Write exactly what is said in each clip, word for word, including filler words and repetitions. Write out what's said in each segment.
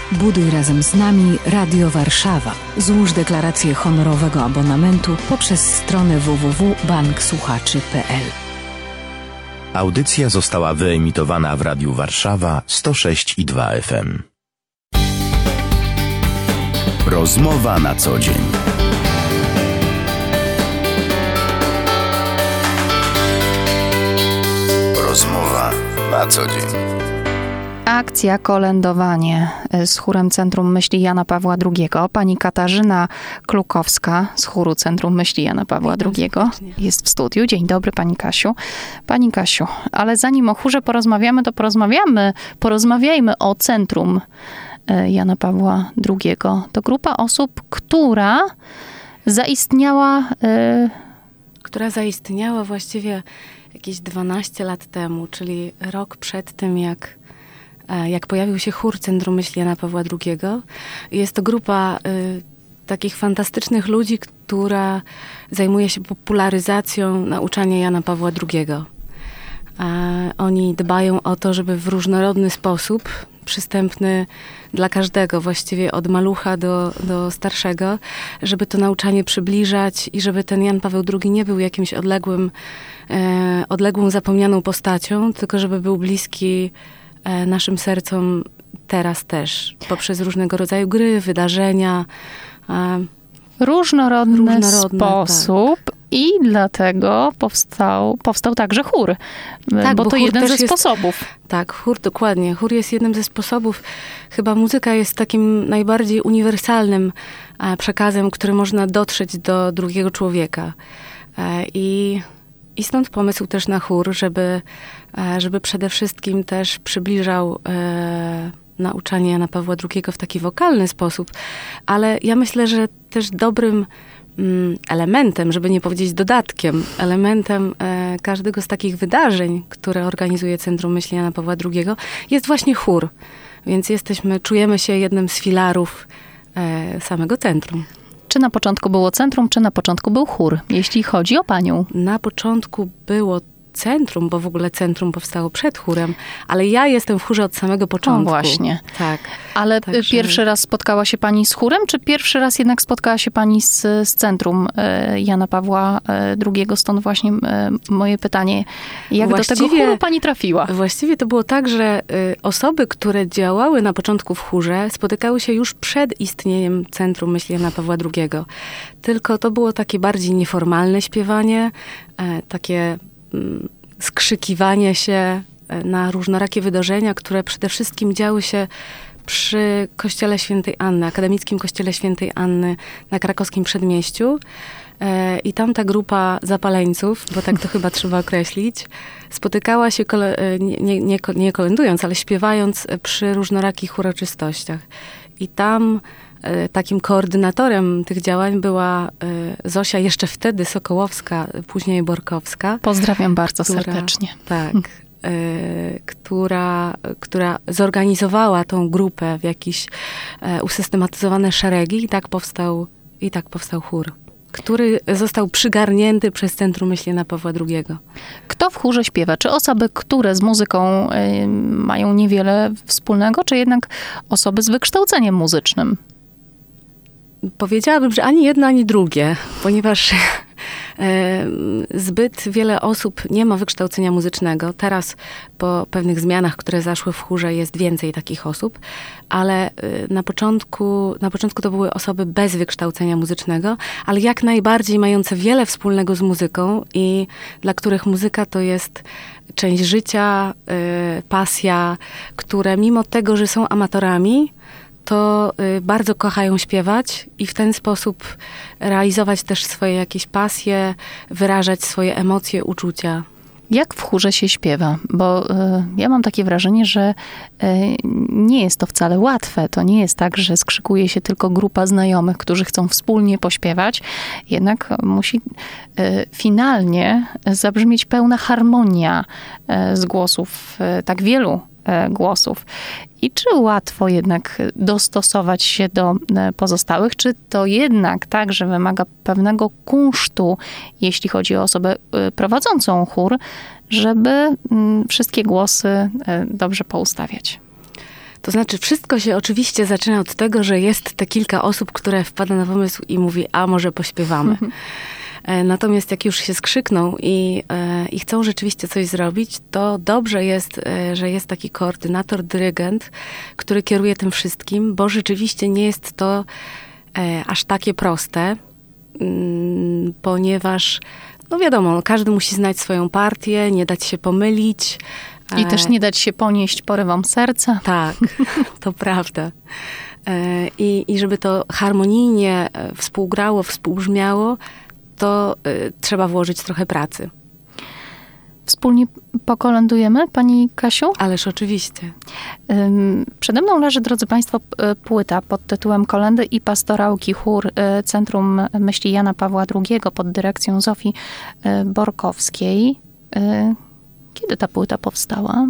Buduj razem z nami Radio Warszawa. Złóż deklarację honorowego abonamentu poprzez stronę w w w kropka bank słuchaczy kropka p l. Audycja została wyemitowana w Radiu Warszawa sto sześć i dwa F M. Rozmowa na co dzień. Rozmowa na co dzień. Akcja kolędowanie z chórem Centrum Myśli Jana Pawła drugiego. Pani Katarzyna Klukowska z chóru Centrum Myśli Jana Pawła drugiego jest w studiu. Dzień dobry, pani Kasiu. Pani Kasiu, ale zanim o chórze porozmawiamy, to porozmawiamy, porozmawiajmy o Centrum Jana Pawła drugiego. To grupa osób, która zaistniała... Yy... Która zaistniała właściwie jakieś dwanaście lat temu, czyli rok przed tym, jak jak pojawił się chór Centrum Myśli Jana Pawła drugiego. Jest to grupa y, takich fantastycznych ludzi, która zajmuje się popularyzacją nauczania Jana Pawła drugiego. A oni dbają o to, żeby w różnorodny sposób, przystępny dla każdego, właściwie od malucha do, do starszego, żeby to nauczanie przybliżać i żeby ten Jan Paweł drugi nie był jakimś odległym, e, odległą, zapomnianą postacią, tylko żeby był bliski naszym sercom teraz też, poprzez różnego rodzaju gry, wydarzenia. Różnorodny Różnorodne, sposób tak. I dlatego powstał, powstał także chór, tak, bo, bo to jeden ze jest, sposobów. Tak, chór, dokładnie. Chór jest jednym ze sposobów. Chyba muzyka jest takim najbardziej uniwersalnym przekazem, który można dotrzeć do drugiego człowieka. I I stąd pomysł też na chór, żeby, żeby przede wszystkim też przybliżał e, nauczanie Jana Pawła drugiego w taki wokalny sposób. Ale ja myślę, że też dobrym mm, elementem, żeby nie powiedzieć dodatkiem, elementem e, każdego z takich wydarzeń, które organizuje Centrum Myśli Jana Pawła drugiego, jest właśnie chór. Więc jesteśmy, czujemy się jednym z filarów e, samego centrum. Czy na początku było centrum, czy na początku był chór, jeśli chodzi o panią? Na początku było centrum, bo w ogóle centrum powstało przed chórem, ale ja jestem w chórze od samego początku. O, właśnie. Tak. Ale Także... pierwszy raz spotkała się pani z chórem, czy pierwszy raz jednak spotkała się pani z, z centrum Jana Pawła drugiego? Stąd właśnie moje pytanie, jak właściwie, do tego chóru pani trafiła? Właściwie to było tak, że osoby, które działały na początku w chórze, spotykały się już przed istnieniem Centrum Myśli Jana Pawła drugiego. Tylko to było takie bardziej nieformalne śpiewanie, takie skrzykiwanie się na różnorakie wydarzenia, które przede wszystkim działy się przy Kościele Świętej Anny, Akademickim Kościele Świętej Anny na krakowskim Przedmieściu. I tam ta grupa zapaleńców, bo tak to chyba trzeba określić, spotykała się, kole, nie, nie, nie, nie kolędując, ale śpiewając przy różnorakich uroczystościach. I tam takim koordynatorem tych działań była Zosia, jeszcze wtedy Sokołowska, później Borkowska. Pozdrawiam bardzo która, serdecznie. Tak, y, która, która zorganizowała tą grupę w jakieś y, usystematyzowane szeregi i tak powstał, i tak powstał chór, który został przygarnięty przez Centrum Myśli Jana Pawła drugiego. Kto w chórze śpiewa? Czy osoby, które z muzyką y, mają niewiele wspólnego, czy jednak osoby z wykształceniem muzycznym? Powiedziałabym, że ani jedno, ani drugie, ponieważ e, zbyt wiele osób nie ma wykształcenia muzycznego. Teraz po pewnych zmianach, które zaszły w chórze, jest więcej takich osób, ale e, na początku, na początku to były osoby bez wykształcenia muzycznego, ale jak najbardziej mające wiele wspólnego z muzyką i dla których muzyka to jest część życia, e, pasja, które mimo tego, że są amatorami, to y, bardzo kochają śpiewać i w ten sposób realizować też swoje jakieś pasje, wyrażać swoje emocje, uczucia. Jak w chórze się śpiewa? Bo y, ja mam takie wrażenie, że y, nie jest to wcale łatwe. To nie jest tak, że skrzykuje się tylko grupa znajomych, którzy chcą wspólnie pośpiewać. Jednak musi y, finalnie zabrzmieć pełna harmonia y, z głosów y, tak wielu głosów. I czy łatwo jednak dostosować się do pozostałych, czy to jednak także wymaga pewnego kunsztu, jeśli chodzi o osobę prowadzącą chór, żeby wszystkie głosy dobrze poustawiać? To znaczy, wszystko się oczywiście zaczyna od tego, że jest te kilka osób, które wpada na pomysł i mówi, a może pośpiewamy. Natomiast jak już się skrzykną i, i chcą rzeczywiście coś zrobić, to dobrze jest, że jest taki koordynator, dyrygent, który kieruje tym wszystkim, bo rzeczywiście nie jest to aż takie proste, ponieważ, no wiadomo, każdy musi znać swoją partię, nie dać się pomylić. I też nie dać się ponieść porywom serca. Tak, to prawda. I, I żeby to harmonijnie współgrało, współbrzmiało, to y, trzeba włożyć trochę pracy. Wspólnie pokolędujemy, pani Kasiu? Ależ oczywiście. Ym, przede mną leży, drodzy państwo, płyta pod tytułem Kolędy i pastorałki, chór y, Centrum Myśli Jana Pawła drugiego pod dyrekcją Zofii y, Borkowskiej. Y, kiedy ta płyta powstała?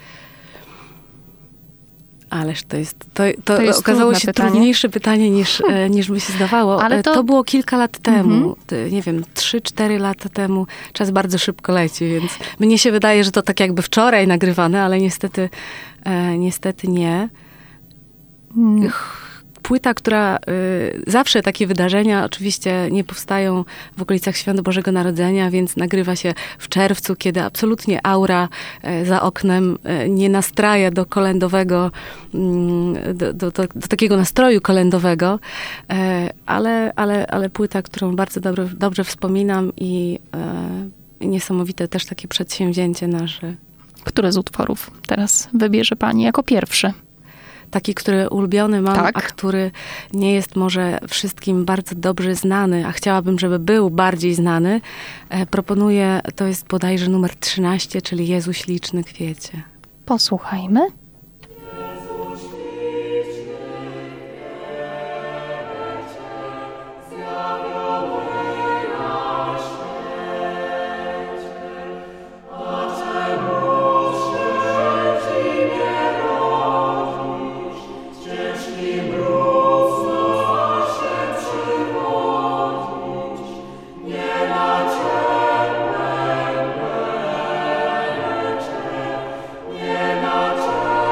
Ależ to jest, to, to, to jest okazało się pytanie. trudniejsze pytanie niż, hmm. niż by się zdawało. Ale to... to było kilka lat temu, mm-hmm. nie wiem, trzy, cztery lata temu. Czas bardzo szybko leci, więc mnie się wydaje, że to tak jakby wczoraj nagrywane, ale niestety, e, niestety nie. Mm. Płyta, która y, zawsze takie wydarzenia oczywiście nie powstają w okolicach Świąt Bożego Narodzenia, więc nagrywa się w czerwcu, kiedy absolutnie aura y, za oknem y, nie nastraja do kolędowego, y, do, do, do, do takiego nastroju kolędowego, y, ale, ale, ale płyta, którą bardzo dobrze, dobrze wspominam i y, niesamowite też takie przedsięwzięcie nasze. Który z utworów teraz wybierze pani jako pierwszy? Taki, który ulubiony mam, tak. a który nie jest może wszystkim bardzo dobrze znany, a chciałabym, żeby był bardziej znany, e, proponuję, to jest bodajże numer trzynaście, czyli Jezu śliczny kwiecie. Posłuchajmy. Nie na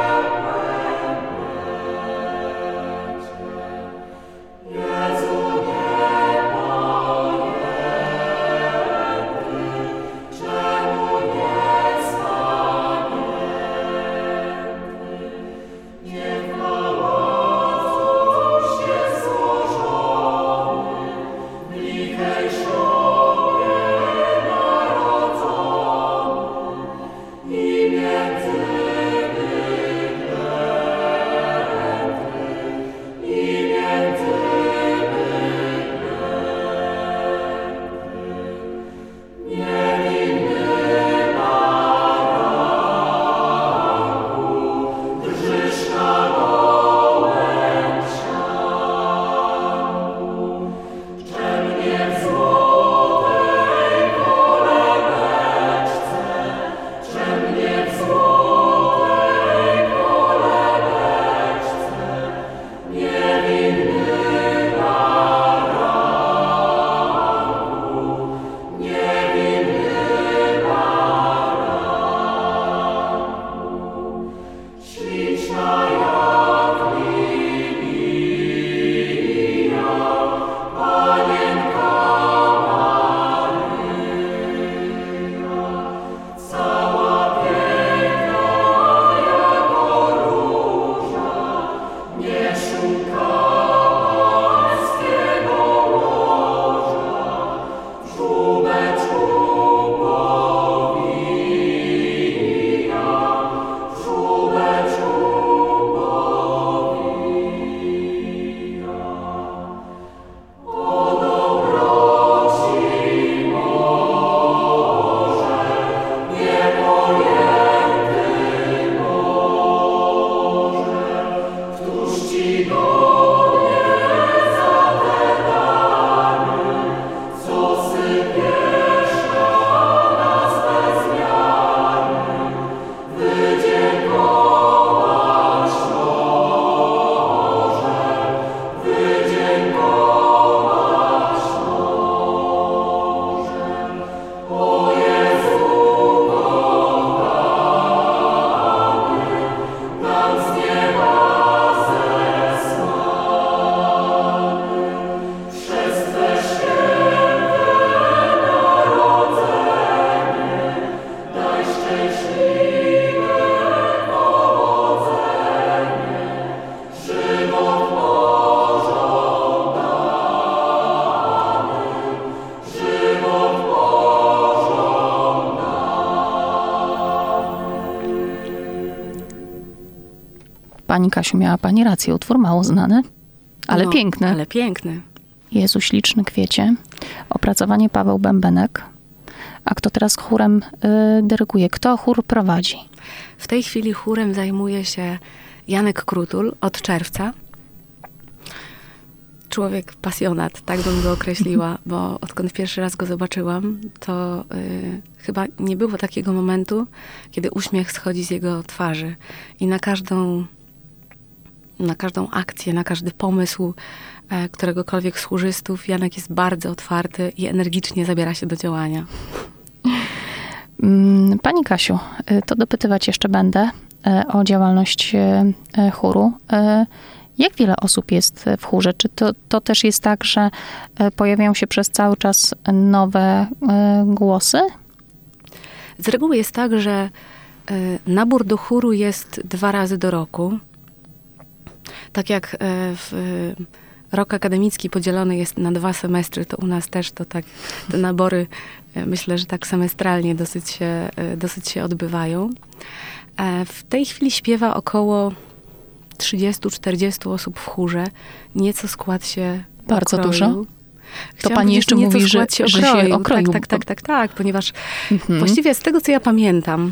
Pani Kasiu, miała pani rację, utwór mało znany, ale no, piękny. Ale piękny. Jezu, śliczny kwiecie. Opracowanie Paweł Bębenek. A kto teraz chórem y, dyryguje? Kto chór prowadzi? W tej chwili chórem zajmuje się Janek Krutul od czerwca. Człowiek pasjonat, tak bym go określiła, bo odkąd pierwszy raz go zobaczyłam, to y, chyba nie było takiego momentu, kiedy uśmiech schodzi z jego twarzy. I na każdą, na każdą akcję, na każdy pomysł e, któregokolwiek z chórzystów Janek jest bardzo otwarty i energicznie zabiera się do działania. Pani Kasiu, to dopytywać jeszcze będę o działalność chóru. Jak wiele osób jest w chórze? Czy to, to też jest tak, że pojawiają się przez cały czas nowe głosy? Z reguły jest tak, że nabór do chóru jest dwa razy do roku. Tak jak w rok akademicki podzielony jest na dwa semestry, to u nas też to tak, te nabory myślę, że tak semestralnie dosyć się, dosyć się odbywają. W tej chwili śpiewa około trzydzieści czterdzieści osób w chórze. Nieco skład się bardzo okroju. dużo? To Chciałam pani jeszcze mówi, że się że się okroił. Tak, tak, tak, tak, tak, ponieważ mhm. właściwie z tego, co ja pamiętam,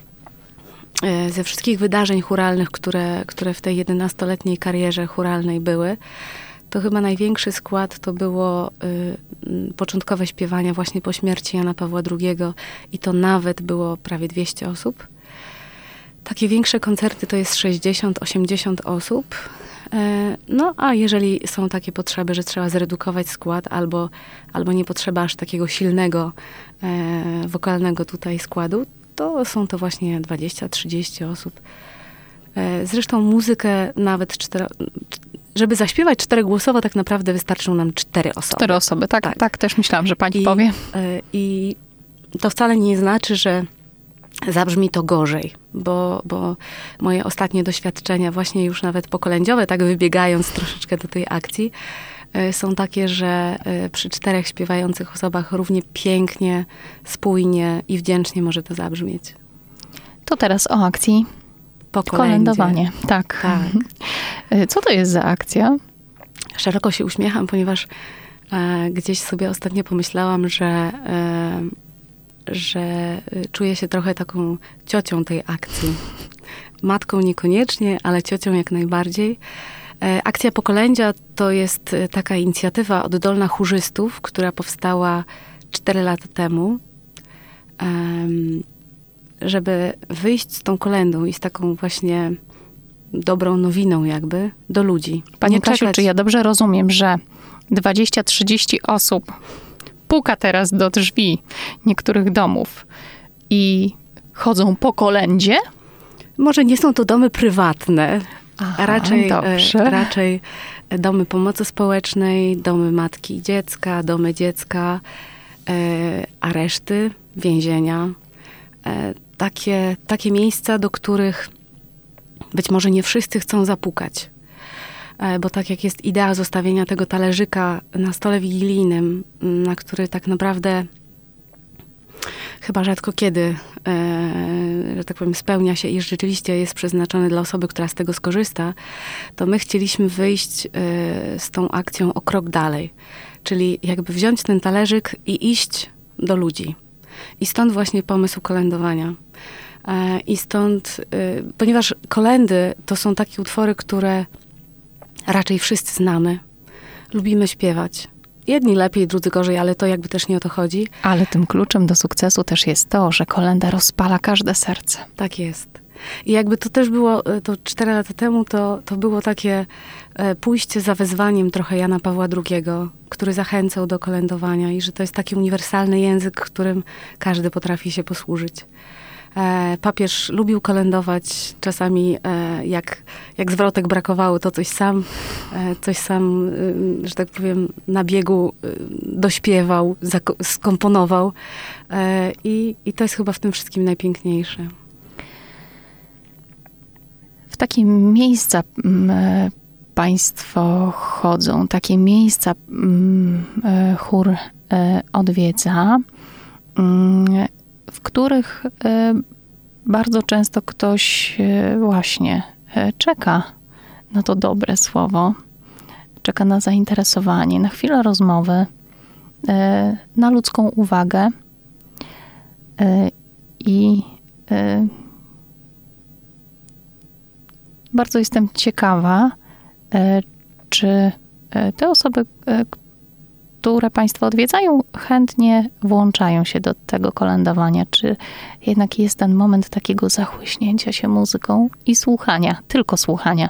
ze wszystkich wydarzeń chóralnych, które, które w tej jedenastoletniej karierze chóralnej były, to chyba największy skład to było y, początkowe śpiewania właśnie po śmierci Jana Pawła drugiego i to nawet było prawie dwieście osób. Takie większe koncerty to jest sześćdziesiąt osiemdziesiąt osób. E, no a jeżeli są takie potrzeby, że trzeba zredukować skład albo, albo nie potrzeba aż takiego silnego e, wokalnego tutaj składu, to są to właśnie dwadzieścia trzydzieści osób. E, zresztą muzykę nawet cztero, żeby zaśpiewać czterogłosowo, tak naprawdę wystarczą nam cztery osoby. Cztery osoby, tak, tak, tak też myślałam, że pani I, powie. E, I to wcale nie znaczy, że zabrzmi to gorzej, bo, bo moje ostatnie doświadczenia, właśnie już nawet pokolędziowe, tak wybiegając troszeczkę do tej akcji, są takie, że przy czterech śpiewających osobach równie pięknie, spójnie i wdzięcznie może to zabrzmieć. To teraz o akcji kolędowanie. Tak. tak. Co to jest za akcja? Szeroko się uśmiecham, ponieważ e, gdzieś sobie ostatnio pomyślałam, że e, że czuję się trochę taką ciocią tej akcji. Matką niekoniecznie, ale ciocią jak najbardziej. Akcja Pokolędzia to jest taka inicjatywa oddolna chórzystów, która powstała cztery lata temu, żeby wyjść z tą kolędą i z taką właśnie dobrą nowiną jakby do ludzi. Pani Kasiu, czy ja dobrze rozumiem, że dwadzieścia trzydzieści osób puka teraz do drzwi niektórych domów i chodzą po kolędzie? Może nie są to domy prywatne, Aha, a raczej, dobrze. raczej domy pomocy społecznej, domy matki i dziecka, domy dziecka, e, areszty, więzienia. E, takie, takie miejsca, do których być może nie wszyscy chcą zapukać. Bo tak jak jest idea zostawienia tego talerzyka na stole wigilijnym, na który tak naprawdę chyba rzadko kiedy, e, że tak powiem, spełnia się i rzeczywiście jest przeznaczony dla osoby, która z tego skorzysta, to my chcieliśmy wyjść e, z tą akcją o krok dalej. Czyli jakby wziąć ten talerzyk i iść do ludzi. I stąd właśnie pomysł kolędowania. E, I stąd, e, ponieważ kolędy to są takie utwory, które raczej wszyscy znamy. Lubimy śpiewać. Jedni lepiej, drudzy gorzej, ale to jakby też nie o to chodzi. Ale tym kluczem do sukcesu też jest to, że kolęda rozpala każde serce. Tak jest. I jakby to też było, to cztery lata temu, to, to było takie pójście za wezwaniem trochę Jana Pawła drugiego, który zachęcał do kolędowania i że to jest taki uniwersalny język, którym każdy potrafi się posłużyć. Papież lubił kolędować, czasami jak, jak zwrotek brakowało, to coś sam, coś sam, że tak powiem, na biegu dośpiewał, skomponował i, i to jest chyba w tym wszystkim najpiękniejsze. W takie miejsca państwo chodzą, takie miejsca chór odwiedza, w których bardzo często ktoś właśnie czeka na to dobre słowo, czeka na zainteresowanie, na chwilę rozmowy, na ludzką uwagę i bardzo jestem ciekawa, czy te osoby, które Państwo odwiedzają, chętnie włączają się do tego kolędowania, czy jednak jest ten moment takiego zachłyśnięcia się muzyką i słuchania, tylko słuchania?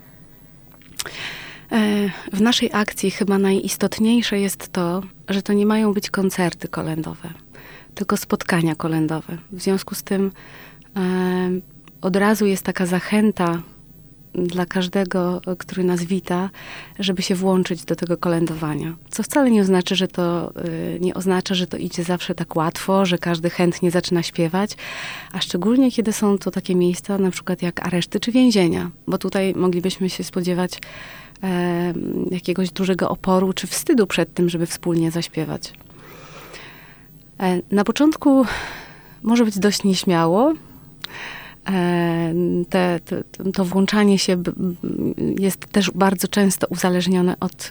W naszej akcji chyba najistotniejsze jest to, że to nie mają być koncerty kolędowe, tylko spotkania kolędowe. W związku z tym e, od razu jest taka zachęta dla każdego, który nas wita, żeby się włączyć do tego kolędowania. Co wcale nie oznacza, że to, nie oznacza, że to idzie zawsze tak łatwo, że każdy chętnie zaczyna śpiewać, a szczególnie kiedy są to takie miejsca, na przykład jak areszty czy więzienia, bo tutaj moglibyśmy się spodziewać e, jakiegoś dużego oporu czy wstydu przed tym, żeby wspólnie zaśpiewać. E, na początku może być dość nieśmiało. Te, te, to włączanie się jest też bardzo często uzależnione od,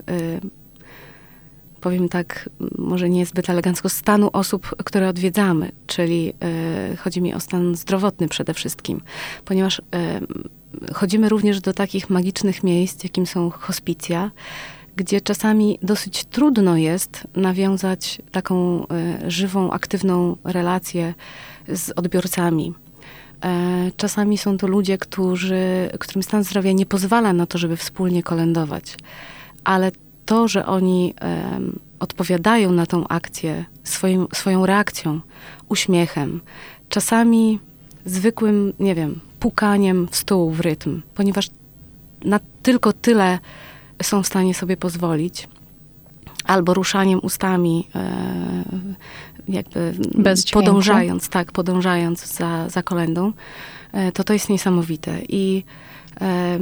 powiem tak, może niezbyt elegancko, stanu osób, które odwiedzamy, czyli chodzi mi o stan zdrowotny przede wszystkim, ponieważ chodzimy również do takich magicznych miejsc, jakim są hospicja, gdzie czasami dosyć trudno jest nawiązać taką żywą, aktywną relację z odbiorcami. Czasami są to ludzie, którzy, którym stan zdrowia nie pozwala na to, żeby wspólnie kolędować. Ale to, że oni um, odpowiadają na tą akcję swoim, swoją reakcją, uśmiechem, czasami zwykłym, nie wiem, pukaniem w stół w rytm, ponieważ na tylko tyle są w stanie sobie pozwolić, albo ruszaniem ustami, e, jakby bez podążając, dźwięku. tak, podążając za, za kolędą, e, to to jest niesamowite. I, e,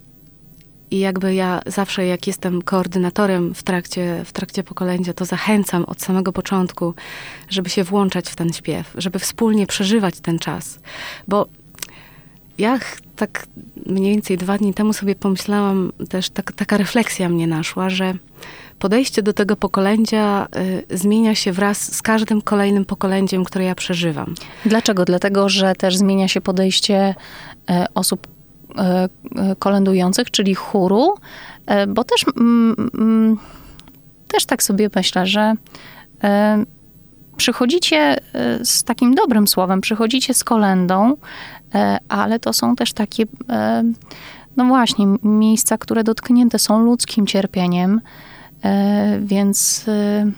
I jakby ja zawsze, jak jestem koordynatorem w trakcie, w trakcie pokolędzia, to zachęcam od samego początku, żeby się włączać w ten śpiew, żeby wspólnie przeżywać ten czas. Bo ja tak mniej więcej dwa dni temu sobie pomyślałam, też tak, taka refleksja mnie naszła, że podejście do tego pokolędzia y, zmienia się wraz z każdym kolejnym pokolędziem, które ja przeżywam. Dlaczego? Dlatego, że też zmienia się podejście y, osób y, y, kolędujących, czyli chóru, y, bo też, mm, mm, też tak sobie myślę, że y, przychodzicie y, z takim dobrym słowem, przychodzicie z kolędą, y, ale to są też takie, y, no właśnie, miejsca, które dotknięte są ludzkim cierpieniem. E, więc e,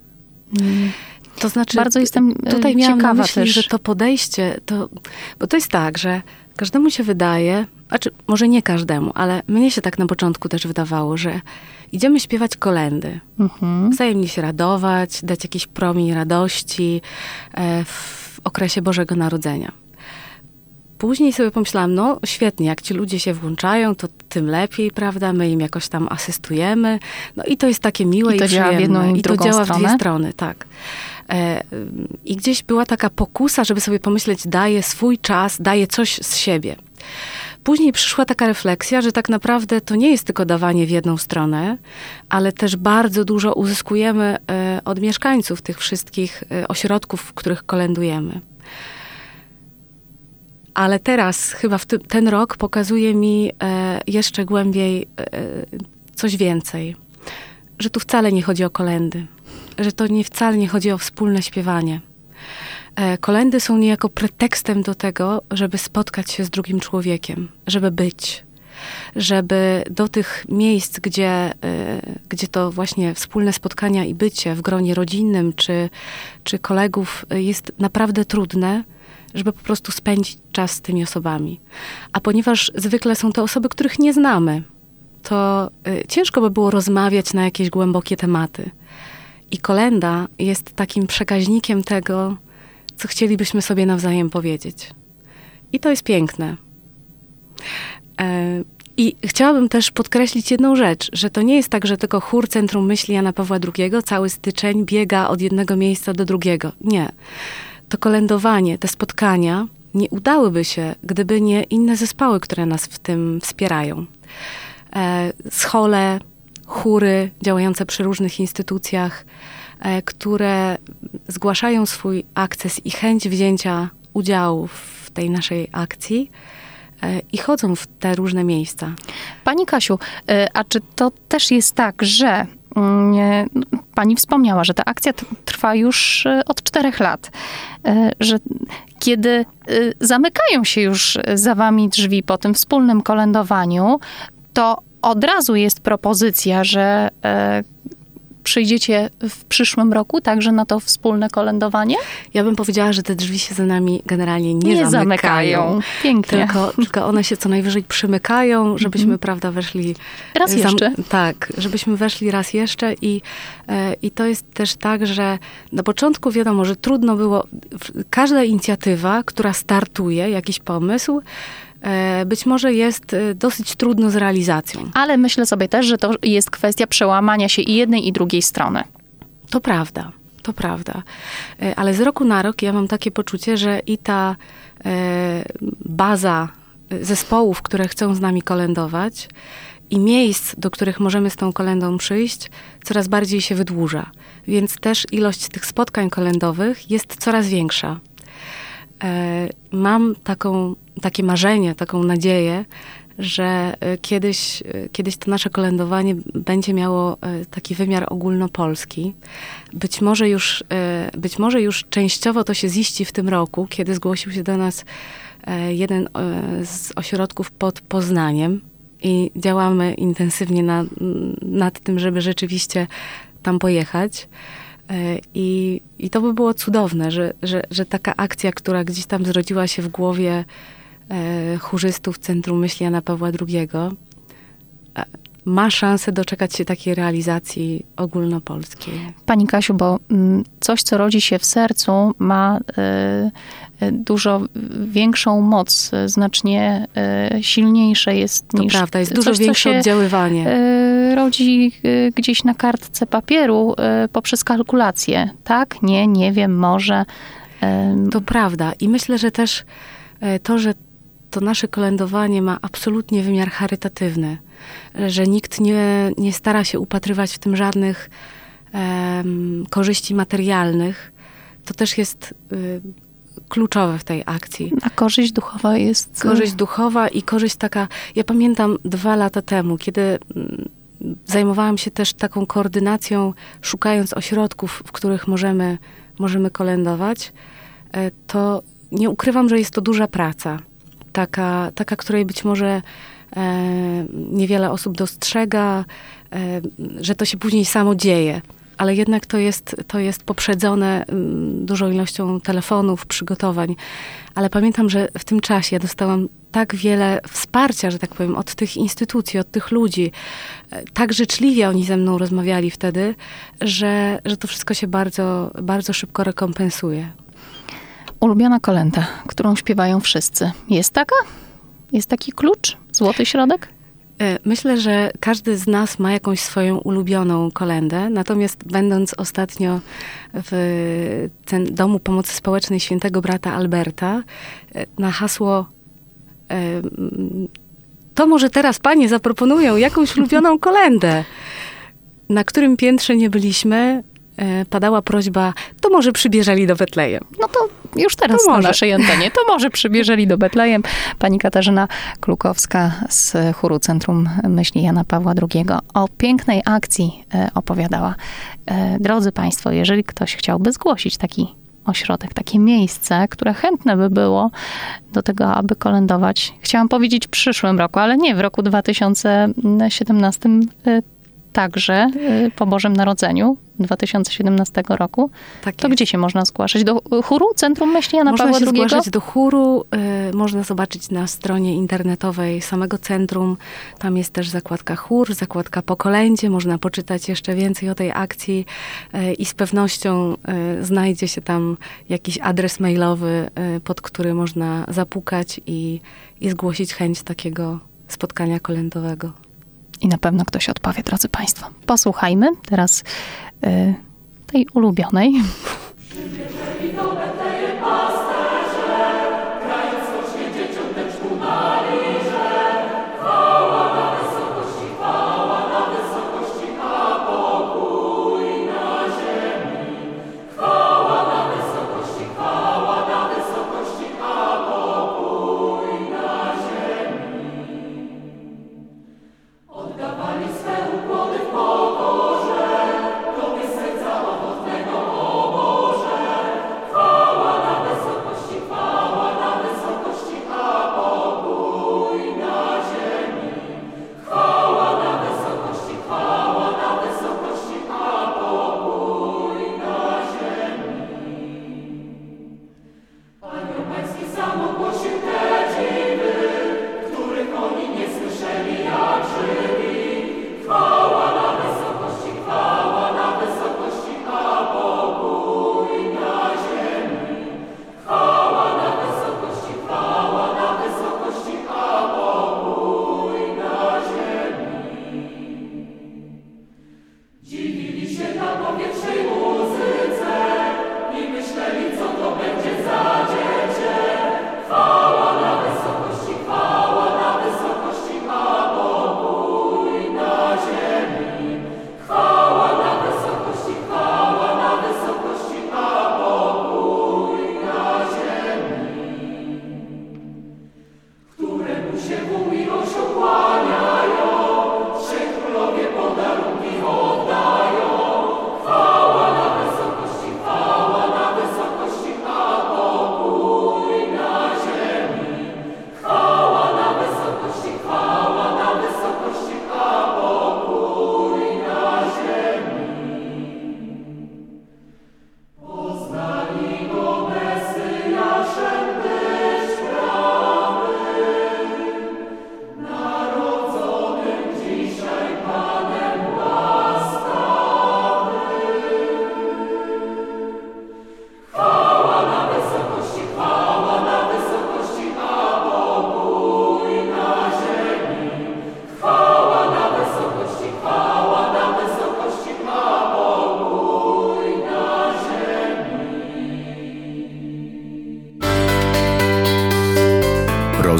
to znaczy, bardzo jestem tutaj miałam ciekawa na myśli, też, że to podejście, to, bo to jest tak, że każdemu się wydaje, znaczy może nie każdemu, ale mnie się tak na początku też wydawało, że idziemy śpiewać kolędy, mhm. wzajemnie się radować, dać jakiś promień radości e, w okresie Bożego Narodzenia. Później sobie pomyślałam, no świetnie, jak ci ludzie się włączają, to tym lepiej, prawda? My im jakoś tam asystujemy. No i to jest takie miłe i, to i działa przyjemne. W jedną i, I to działa stronę. w dwie strony, tak. E, I gdzieś była taka pokusa, żeby sobie pomyśleć, daję swój czas, daję coś z siebie. Później przyszła taka refleksja, że tak naprawdę to nie jest tylko dawanie w jedną stronę, ale też bardzo dużo uzyskujemy e, od mieszkańców tych wszystkich e, ośrodków, w których kolędujemy. Ale teraz, chyba w ty, ten rok pokazuje mi e, jeszcze głębiej e, coś więcej. Że tu wcale nie chodzi o kolędy. Że to nie wcale nie chodzi o wspólne śpiewanie. E, kolędy są niejako pretekstem do tego, żeby spotkać się z drugim człowiekiem. Żeby być. Żeby do tych miejsc, gdzie, e, gdzie to właśnie wspólne spotkania i bycie w gronie rodzinnym czy, czy kolegów jest naprawdę trudne, żeby po prostu spędzić czas z tymi osobami. A ponieważ zwykle są to osoby, których nie znamy, to y, ciężko by było rozmawiać na jakieś głębokie tematy. I kolęda jest takim przekaźnikiem tego, co chcielibyśmy sobie nawzajem powiedzieć. I to jest piękne. E, I chciałabym też podkreślić jedną rzecz, że to nie jest tak, że tylko chór Centrum Myśli Jana Pawła drugiego cały styczeń biega od jednego miejsca do drugiego. Nie. To kolędowanie, te spotkania nie udałyby się, gdyby nie inne zespoły, które nas w tym wspierają. E, schole, chóry działające przy różnych instytucjach, e, które zgłaszają swój akces i chęć wzięcia udziału w tej naszej akcji e, i chodzą w te różne miejsca. Pani Kasiu, a czy to też jest tak, że pani wspomniała, że ta akcja trwa już od czterech lat, że kiedy zamykają się już za wami drzwi po tym wspólnym kolędowaniu, to od razu jest propozycja, że przyjdziecie w przyszłym roku także na to wspólne kolędowanie? Ja bym powiedziała, że te drzwi się za nami generalnie nie, nie zamykają. zamykają. Pięknie. Tylko, tylko one się co najwyżej przymykają, żebyśmy, mm-hmm. prawda, weszli... Raz jeszcze. Zam- tak, żebyśmy weszli raz jeszcze i, e, i to jest też tak, że na początku wiadomo, że trudno było... Każda inicjatywa, która startuje, jakiś pomysł, być może jest dosyć trudno z realizacją. Ale myślę sobie też, że to jest kwestia przełamania się i jednej, i drugiej strony. To prawda, to prawda. Ale z roku na rok ja mam takie poczucie, że i ta baza zespołów, które chcą z nami kolędować, i miejsc, do których możemy z tą kolędą przyjść, coraz bardziej się wydłuża. Więc też ilość tych spotkań kolędowych jest coraz większa. Mam taką, takie marzenie, taką nadzieję, że kiedyś, kiedyś to nasze kolędowanie będzie miało taki wymiar ogólnopolski. Być może już, być może już częściowo to się ziści w tym roku, kiedy zgłosił się do nas jeden z ośrodków pod Poznaniem i działamy intensywnie na, nad tym, żeby rzeczywiście tam pojechać. I, I to by było cudowne, że, że, że taka akcja, która gdzieś tam zrodziła się w głowie e, chórzystów Centrum Myśli Jana Pawła drugiego, e, ma szansę doczekać się takiej realizacji ogólnopolskiej. Pani Kasiu, bo m, coś, co rodzi się w sercu, ma y, y, dużo większą moc, znacznie y, silniejsze jest to niż... To prawda, jest dużo coś, większe się, oddziaływanie. Y, rodzi y, gdzieś na kartce papieru y, poprzez kalkulację. Tak? Nie, nie wiem, może... Y, to prawda. I myślę, że też y, to, że to nasze kolędowanie ma absolutnie wymiar charytatywny, że nikt nie, nie stara się upatrywać w tym żadnych um, korzyści materialnych, to też jest y, kluczowe w tej akcji. A korzyść duchowa jest... Korzyść duchowa i korzyść taka... Ja pamiętam dwa lata temu, kiedy mm, zajmowałam się też taką koordynacją, szukając ośrodków, w których możemy, możemy kolędować, y, to nie ukrywam, że jest to duża praca. Taka, taka której być może e, niewiele osób dostrzega, e, że to się później samo dzieje. Ale jednak to jest, to jest poprzedzone m, dużą ilością telefonów, przygotowań. Ale pamiętam, że w tym czasie ja dostałam tak wiele wsparcia, że tak powiem, od tych instytucji, od tych ludzi. E, tak życzliwie oni ze mną rozmawiali wtedy, że, że to wszystko się bardzo, bardzo szybko rekompensuje. Ulubiona kolęda, którą śpiewają wszyscy. Jest taka? Jest taki klucz? Złoty środek? Myślę, że każdy z nas ma jakąś swoją ulubioną kolędę. Natomiast będąc ostatnio w ten Domu Pomocy Społecznej Świętego Brata Alberta, na hasło to może teraz panie zaproponują jakąś ulubioną kolędę. Na którym piętrze nie byliśmy, padała prośba, to może przybierzeli do Betlejem. No to już teraz to na naszej antenie. To może przybierzeli do Betlejem. Pani Katarzyna Klukowska z chóru Centrum Myśli Jana Pawła drugiego o pięknej akcji opowiadała. Drodzy państwo, jeżeli ktoś chciałby zgłosić taki ośrodek, takie miejsce, które chętne by było do tego, aby kolędować, chciałam powiedzieć w przyszłym roku, ale nie, w roku dwa tysiące siedemnastym także po Bożym Narodzeniu dwa tysiące siedemnastego roku. Tak to jest. Gdzie się można zgłaszać? Do chóru Centrum Myśli Jana Pawła drugiego? Można się zgłaszać do chóru. Y, można zobaczyć na stronie internetowej samego centrum. Tam jest też zakładka chór, zakładka po kolędzie. Można poczytać jeszcze więcej o tej akcji y, i z pewnością y, znajdzie się tam jakiś adres mailowy, y, pod który można zapukać i, i zgłosić chęć takiego spotkania kolędowego. I na pewno ktoś odpowie, drodzy państwo. Posłuchajmy teraz y, tej ulubionej. Przyjdzieli do Betlejem pasterze, kraj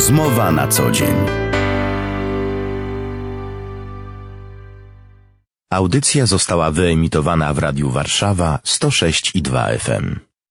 Rozmowa na co dzień. Audycja została wyemitowana w Radiu Warszawa sto sześć i dwa F M.